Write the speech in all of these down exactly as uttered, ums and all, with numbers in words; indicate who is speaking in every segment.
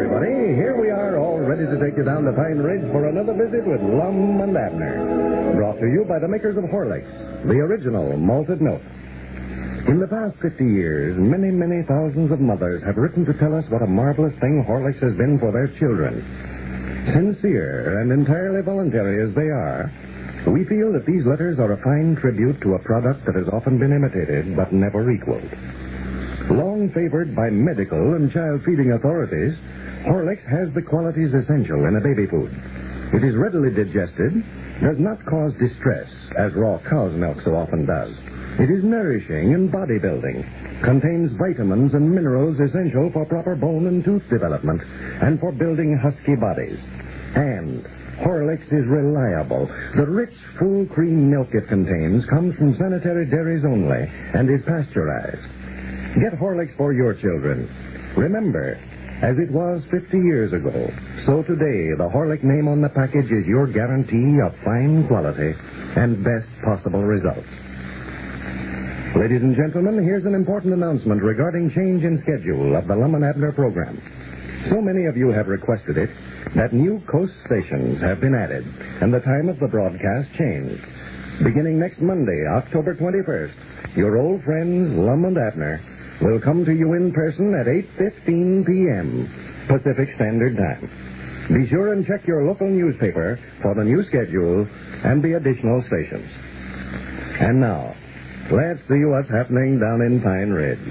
Speaker 1: everybody. Here we are, all ready to take you down to Pine Ridge for another visit with Lum and Abner. Brought to you by the makers of Horlicks, the original malted milk. In the past fifty years, many, many thousands of mothers have written to tell us what a marvelous thing Horlicks has been for their children. Sincere and entirely voluntary as they are, we feel that these letters are a fine tribute to a product that has often been imitated but never equaled. Long favored by medical and child-feeding authorities, Horlicks has the qualities essential in a baby food. It is readily digested, does not cause distress, as raw cow's milk so often does. It is nourishing and body-building, contains vitamins and minerals essential for proper bone and tooth development, and for building husky bodies. And Horlicks is reliable. The rich, full cream milk it contains comes from sanitary dairies only and is pasteurized. Get Horlicks for your children. Remember, as it was fifty years ago, so today the Horlick name on the package is your guarantee of fine quality and best possible results. Ladies and gentlemen, here's an important announcement regarding change in schedule of the Lum and Abner program. So many of you have requested it that new coast stations have been added and the time of the broadcast changed. Beginning next Monday, October twenty-first, your old friends Lum and Abner will come to you in person at eight fifteen p.m. Pacific Standard Time. Be sure and check your local newspaper for the new schedule and the additional stations. And now, let's see what's happening down in Pine Ridge.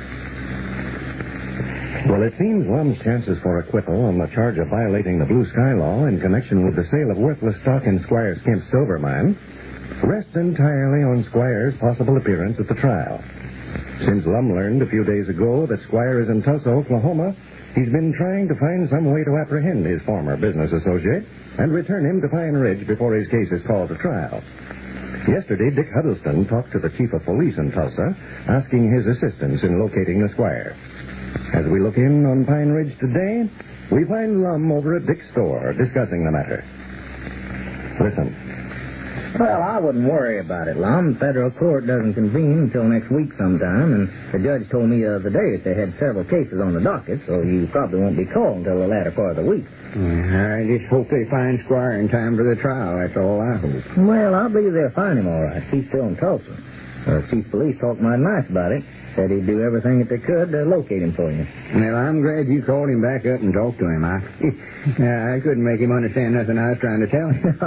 Speaker 1: Well, it seems Lum's chances for acquittal on the charge of violating the Blue Sky Law in connection with the sale of worthless stock in Squire Skimp's silver mine rests entirely on Squire's possible appearance at the trial. Since Lum learned a few days ago that Squire is in Tulsa, Oklahoma, he's been trying to find some way to apprehend his former business associate and return him to Pine Ridge before his case is called to trial. Yesterday, Dick Huddleston talked to the chief of police in Tulsa, asking his assistance in locating the Squire. As we look in on Pine Ridge today, we find Lum over at Dick's store discussing the matter. Listen.
Speaker 2: Well, I wouldn't worry about it, Lum. Federal court doesn't convene until next week sometime, and the judge told me the other day that they had several cases on the docket, so you probably won't be called until the latter part of the week.
Speaker 3: I just hope they find Squire in time for the trial. That's all I hope.
Speaker 2: Well, I believe they'll find him all right. He's still in Tulsa. The chief of police talked mighty nice about it. Said he'd do everything that they could to locate him for you.
Speaker 3: Well, I'm glad you called him back up and talked to him. I, I couldn't make him understand nothing I was trying to tell him.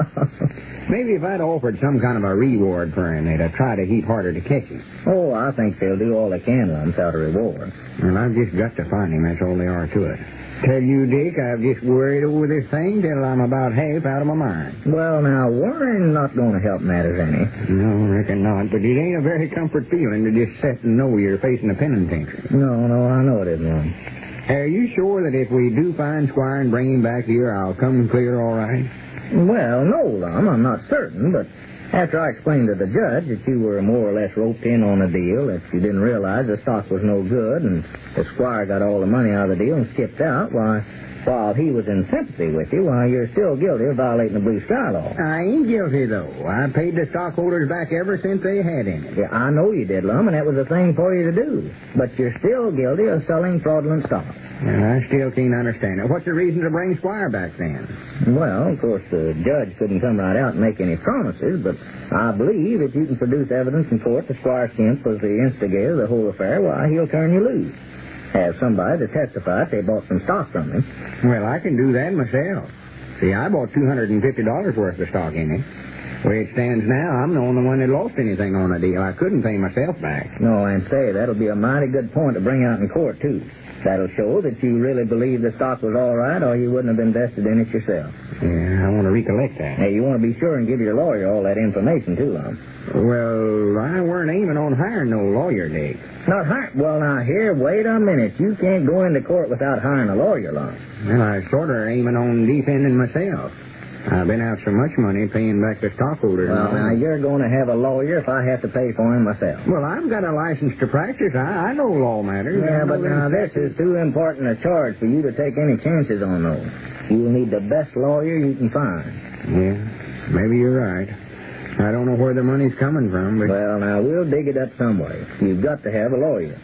Speaker 3: Maybe if I'd offered some kind of a reward for him, they'd have tried to heap harder to catch him.
Speaker 2: Oh, I think they'll do all they can, Lum, without a reward.
Speaker 3: Well, I've just got to find him. That's all there are to it. Tell you, Dick, I've just worried over this thing till I'm about half out of my mind.
Speaker 2: Well, now, worrying not going to help matters any.
Speaker 3: No, I reckon not. But it ain't a very comfort feeling to just sit and know you're facing a penitentiary.
Speaker 2: No, no, I know it isn't, Lum.
Speaker 3: Are you sure that if we do find Squire and bring him back here, I'll come clear all right?
Speaker 2: Well, no, Lum, I'm not certain, but after I explained to the judge that you were more or less roped in on a deal, that you didn't realize the stock was no good, and the Squire got all the money out of the deal and skipped out, why, while he was in sympathy with you, why, you're still guilty of violating the Blue Sky Law.
Speaker 3: I ain't guilty, though. I paid the stockholders back ever since they had any.
Speaker 2: Yeah, I know you did, Lum, and that was a thing for you to do. But you're still guilty of selling fraudulent stock.
Speaker 3: And I still can't understand it. What's the reason to bring Squire back then?
Speaker 2: Well, of course, the judge couldn't come right out and make any promises, but I believe if you can produce evidence in court that Squire Skimp was the instigator of the whole affair, why, he'll turn you loose. Have somebody to testify if they bought some stock from him.
Speaker 3: Well, I can do that myself. See, I bought two hundred fifty dollars worth of stock in it. The way it stands now, I'm the only one that lost anything on the deal. I couldn't pay myself back.
Speaker 2: No, and say, that'll be a mighty good point to bring out in court, too. That'll show that you really believe the stock was all right, or you wouldn't have invested in it yourself.
Speaker 3: Yeah, I want to recollect that.
Speaker 2: Hey, you want to be sure and give your lawyer all that information, too, Lum.
Speaker 3: Well, I weren't aiming on hiring no lawyer, Dick.
Speaker 2: Not hiring? Well, now, here, wait a minute. You can't go into court without hiring a lawyer, Lum.
Speaker 3: Well, I sort of aiming on defending myself. I've been out so much money paying back the stockholders.
Speaker 2: Well, now, you're going to have a lawyer if I have to pay for him myself.
Speaker 3: Well, I've got a license to practice. I, I know law matters.
Speaker 2: Yeah, but now this is too important a charge for you to take any chances on those. You'll need the best lawyer you can find.
Speaker 3: Yeah, maybe you're right. I don't know where the money's coming from, but...
Speaker 2: Well, now, we'll dig it up some way. You've got to have a lawyer.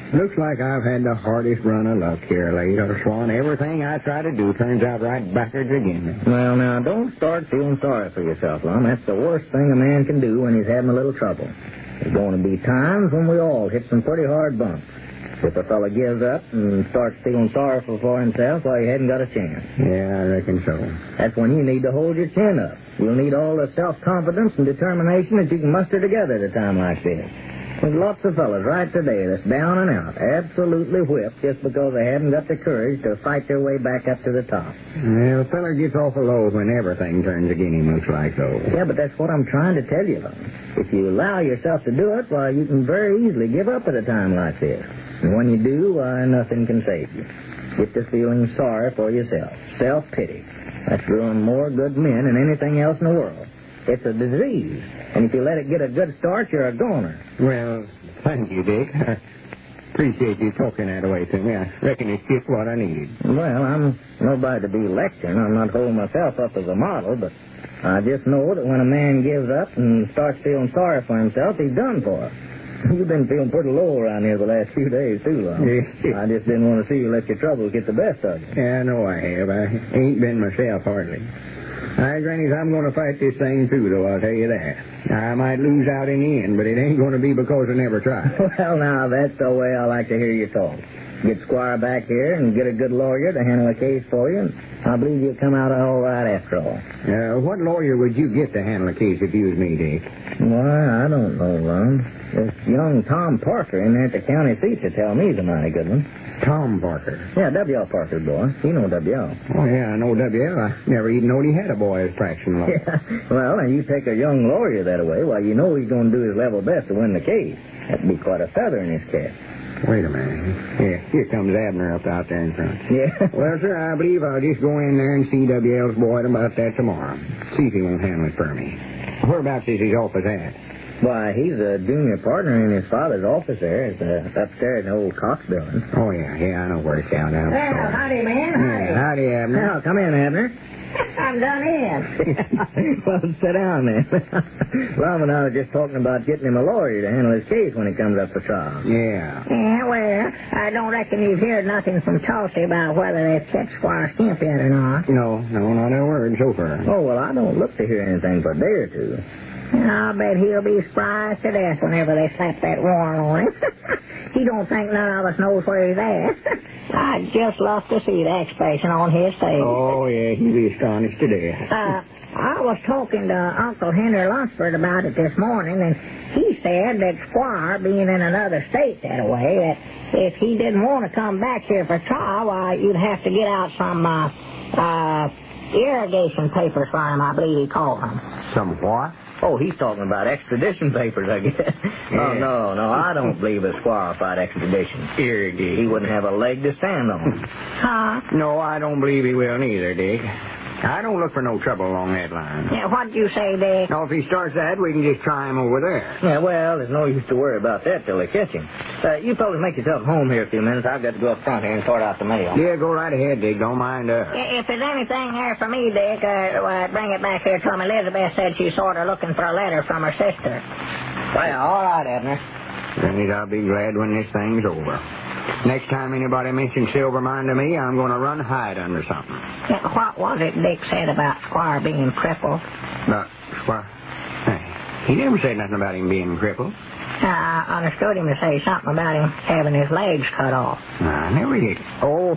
Speaker 3: Looks like I've had the hardest run of luck here lately, Swan. Everything I try to do turns out right backwards again.
Speaker 2: Well, now, don't start feeling sorry for yourself, Lum. That's the worst thing a man can do when he's having a little trouble. There's going to be times when we all hit some pretty hard bumps. If a fella gives up and starts feeling sorrowful for himself, well, he hadn't got a chance.
Speaker 3: Yeah, I reckon so.
Speaker 2: That's when you need to hold your chin up. You'll need all the self-confidence and determination that you can muster together at a time like this. There's lots of fellas right today that's down and out, absolutely whipped just because they haven't got the courage to fight their way back up to the top.
Speaker 3: Well, a fella gets awful low when everything turns against him, looks like, though.
Speaker 2: Yeah, but that's what I'm trying to tell you, though. If you allow yourself to do it, why, you can very easily give up at a time like this. And when you do, why, nothing can save you. Get to feeling sorry for yourself. Self-pity. That's doing more good men than anything else in the world. It's a disease. And if you let it get a good start, you're a goner.
Speaker 3: Well, thank you, Dick. I appreciate you talking that way to me. I reckon it's just what I need.
Speaker 2: Well, I'm nobody to be lecturing. I'm not holding myself up as a model, but I just know that when a man gives up and starts feeling sorry for himself, he's done for. You've been feeling pretty low around here the last few days, too, Lum.
Speaker 3: Yeah.
Speaker 2: I just didn't want to see you let your troubles get the best of you.
Speaker 3: Yeah, I know I have. I ain't been myself hardly. All right, Grannies, I'm going to fight this thing, too, though, I'll tell you that. I might lose out in the end, but it ain't going to be because I never tried.
Speaker 2: Well, now, that's the way I like to hear you talk. Get Squire back here and get a good lawyer to handle a case for you, and I believe you'll come out all right after all.
Speaker 3: Uh, what lawyer would you get to handle a case if you was me, Dick?
Speaker 2: Why, I don't know, Lum. This young Tom Parker in there at the county seat to tell me he's a mighty good one.
Speaker 3: Tom Parker?
Speaker 2: Yeah, W L Parker's boy. You know W L.
Speaker 3: Oh, yeah, I know W L. I never even knowed he had a boy as practicing law.
Speaker 2: Yeah, well, and you take a young lawyer that way, well, you know he's going to do his level best to win the case. That'd be quite a feather in his cap.
Speaker 3: Wait a minute. Yeah, here comes Abner up out there in front.
Speaker 2: Yeah.
Speaker 3: Well, sir, I believe I'll just go in there and see W L's boy about that tomorrow. See if he won't handle it for me. Whereabouts is his office at?
Speaker 2: Why, he's a junior partner in his father's office there. It's uh, upstairs in the old Cox building.
Speaker 3: Oh, yeah, yeah, I know where it's down now.
Speaker 2: Well, howdy, man. Howdy.
Speaker 3: Yeah, howdy, Abner.
Speaker 2: Well, come in, Abner. I'm done in. Well, sit down, then. Lum and I were just talking about getting him a lawyer to handle his case when it comes up for trial.
Speaker 3: Yeah.
Speaker 4: Yeah, well, I don't reckon you've heard nothing from Tulsi about whether they've kept Squire Skimp yet or not.
Speaker 3: No, no, not a word so far.
Speaker 2: Oh, well, I don't look to hear anything for a day or two.
Speaker 4: And I'll bet he'll be surprised to death whenever they slap that warrant on him. He don't think none of us knows where he's at. I'd just love to see the expression on his face.
Speaker 3: Oh, yeah, he'll be astonished to death.
Speaker 4: Uh, I was talking to Uncle Henry Lunsford about it this morning, and he said that Squire, being in another state that way, that if he didn't want to come back here for trial, why, you'd have to get out some, uh, uh, irrigation papers for him, I believe he called them.
Speaker 3: Some what?
Speaker 2: Oh, he's talking about extradition papers, I guess.
Speaker 3: Yeah.
Speaker 2: Oh, no, no, I don't believe a Squire fight extradition.
Speaker 3: Irrigation.
Speaker 2: He wouldn't have a leg to stand on.
Speaker 4: Huh?
Speaker 3: No, I don't believe he will neither, Dick. I don't look for no trouble along that line.
Speaker 4: Yeah, what'd you say, Dick?
Speaker 3: Now, if he starts that, we can just try him over there.
Speaker 2: Yeah, well, there's no use to worry about that till they catch him. Uh, you fellas make yourself home here a few minutes. I've got to go up front here and sort out the mail.
Speaker 3: Yeah, go right ahead, Dick. Don't mind us.
Speaker 4: If there's anything here for me, Dick, uh, well, bring it back here to him. Elizabeth said she's sort of looking for a letter from her sister.
Speaker 2: Well, all right, Abner.
Speaker 3: Then I'll be glad when this thing's over. Next time anybody mentions Silvermine to me, I'm going to run hide under something.
Speaker 4: Yeah, what was it Dick said about Squire being crippled?
Speaker 3: But, Squire, hey, he never said nothing about him being crippled.
Speaker 4: Uh, I understood him to say something about him having his legs cut off.
Speaker 3: I never did. Oh,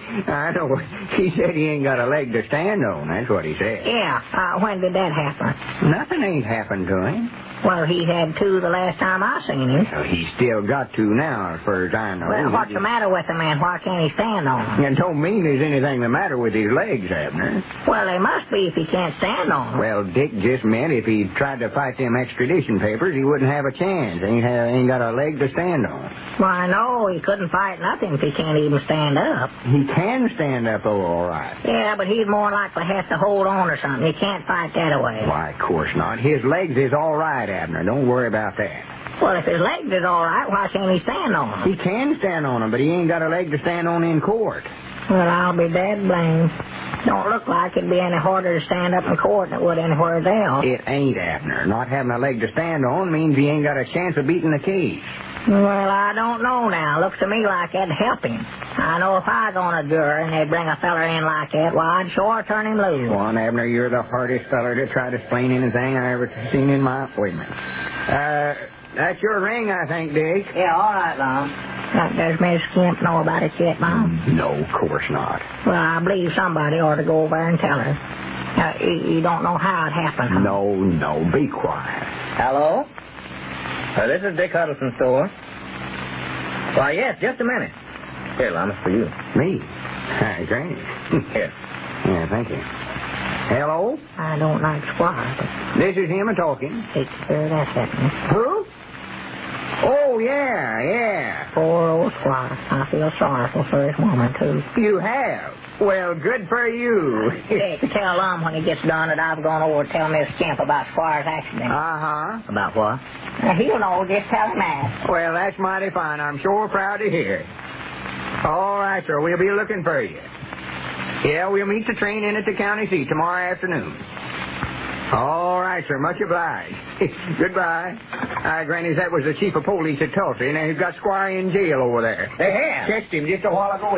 Speaker 3: I know. He said he ain't got a leg to stand on. That's what he said.
Speaker 4: Yeah, uh, when did that happen?
Speaker 3: Nothing ain't happened to him.
Speaker 4: Well, he had two the last time I seen him.
Speaker 3: Well, he's still got two now, as far as I know.
Speaker 4: Well, what's the matter with the man? Why can't he stand on them?
Speaker 3: It don't mean there's anything the matter with his legs, Abner.
Speaker 4: Well, they must be if he can't stand on them.
Speaker 3: Well, Dick just meant if he tried to fight them extradition papers, he wouldn't have a chance. Ain't, have, ain't got a leg to stand on.
Speaker 4: Why, no, he couldn't fight nothing if he can't even stand up.
Speaker 3: He can stand up, oh, all right.
Speaker 4: Yeah, but he'd more likely have to hold on or something. He can't fight that away.
Speaker 3: Why, of course not. His legs is all right, Abner. Don't worry about that.
Speaker 4: Well, if his legs is all right, why can't he stand on them?
Speaker 3: He can stand on them, but he ain't got a leg to stand on in court.
Speaker 4: Well, I'll be dead blamed. Don't look like it'd be any harder to stand up in court than it would anywhere else.
Speaker 3: It ain't, Abner. Not having a leg to stand on means he ain't got a chance of beating the case.
Speaker 4: Well, I don't know now. Looks to me like that'd help him. I know if I was on a jury and they'd bring a feller in like that, well, I'd sure turn him loose.
Speaker 3: Go on, Abner. You're the hardest feller to try to explain anything I ever seen in my... Wait a minute. Uh, that's your ring, I think, Dick.
Speaker 4: Yeah, all right, Lum. Uh, does Miss Kemp know about it yet, Mom?
Speaker 3: No, of course not.
Speaker 4: Well, I believe somebody ought to go over and tell her. Uh, you, you don't know how it happened, huh?
Speaker 3: No, no, be quiet.
Speaker 2: Hello? Uh, this is Dick Huddleston's store. Why, yes, just a minute. Here, Lum, it's for you.
Speaker 3: Me? Hi, Granny.
Speaker 2: Here.
Speaker 3: Yeah, thank you. Hello?
Speaker 4: I don't like Squire, but
Speaker 3: This is him a-talking.
Speaker 4: take care of that, Stephanie.
Speaker 3: Who? Oh, yeah, yeah.
Speaker 4: Poor old Squire. I feel sorrowful for his woman, too.
Speaker 3: You have? Well, good for you.
Speaker 4: Dick, tell Lum when he gets done that I've gone over to tell Miss Kemp about Squire's accident.
Speaker 3: Uh-huh.
Speaker 2: About what?
Speaker 4: Uh, he'll know. Just tell him that.
Speaker 3: Well, that's mighty fine. I'm sure proud to hear it. All right, sir. We'll be looking for you. Yeah, we'll meet the train in at the county seat tomorrow afternoon. All right, sir. Much obliged. Goodbye. Uh, Granny, that was the chief of police at Tulsa, and he's got Squire in jail over there.
Speaker 2: They have.
Speaker 3: Checked him just a while ago.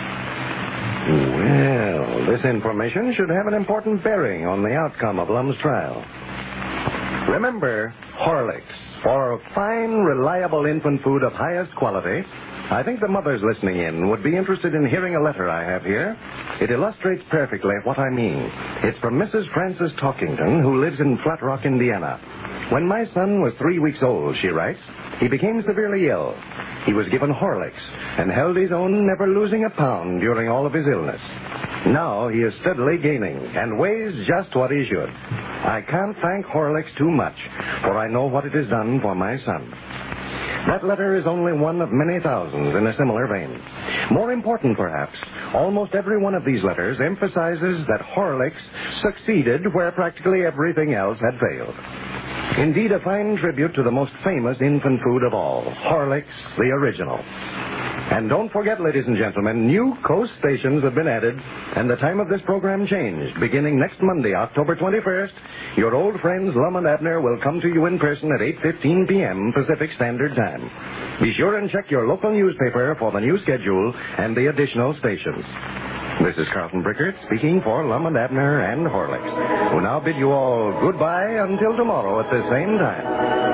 Speaker 1: Well, this information should have an important bearing on the outcome of Lum's trial. Remember, Horlicks, for fine, reliable infant food of highest quality. I think the mothers listening in would be interested in hearing a letter I have here. It illustrates perfectly what I mean. It's from Missus Frances Talkington, who lives in Flat Rock, Indiana. When my son was three weeks old, she writes, he became severely ill. He was given Horlicks and held his own, never losing a pound during all of his illness. Now he is steadily gaining and weighs just what he should. I can't thank Horlicks too much, for I know what it has done for my son. That letter is only one of many thousands in a similar vein. More important, perhaps, almost every one of these letters emphasizes that Horlicks succeeded where practically everything else had failed. Indeed, a fine tribute to the most famous infant food of all, Horlicks, the original. And don't forget, ladies and gentlemen, new coast stations have been added, and the time of this program changed. Beginning next Monday, October twenty-first, your old friends Lum and Abner will come to you in person at eight fifteen p.m. Pacific Standard Time. Be sure and check your local newspaper for the new schedule and the additional stations. This is Carlton Brickert speaking for Lum and Abner and Horlicks, who now bid you all goodbye until tomorrow at the same time.